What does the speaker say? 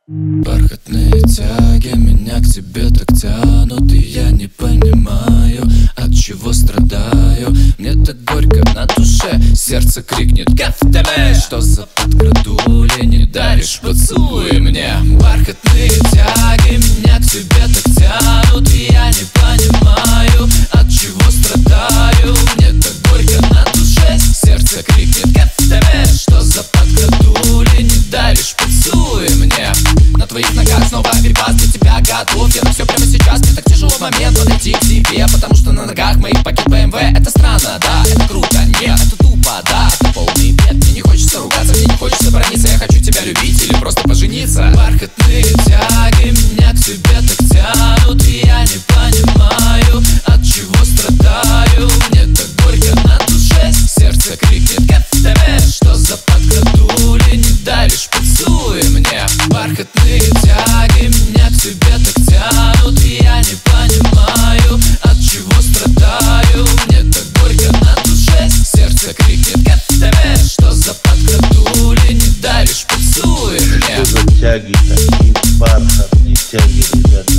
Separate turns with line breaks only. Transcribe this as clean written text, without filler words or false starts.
Бархатные тяги меня к тебе так тянут, и я не понимаю, от чего страдаю. Мне так горько на душе, сердце крикнет «Кафтале!» Что за подкрадули, не даришь поцелуй мне. Бархатные тяги меня к тебе так тянут, и я не понимаю, от чего страдаю. Мне так горько на душе, сердце крикнет «Кафтале!» Что за подкрадули, не даришь поцелуй мне. На твоих ногах снова перепад, для тебя готов я на все прямо сейчас. Мне так тяжело в момент подойти к тебе, потому что на ногах моих пакет BMW. Это странно, да, это круто, нет, это тупо, да, это полный бред. Мне не хочется ругаться, мне не хочется брониться, я хочу тебя любить или просто пожениться. Бархатные тяги меня к тебе так тянут, и я не понимаю, от чего страдаю. Мне так горько на душе, сердце крикнет «Кафтале!» Что за подкрадули, не даришь поцелуй мне. Бархатные тяги меня к тебе так тянут, и я не понимаю, от чего страдаю. Мне так горько на душе, сердце крикнет «Кафтале!» Что за подкрадули, не даришь поцелуй мне.
Что за тяги такие, бархатные тяги, ребят?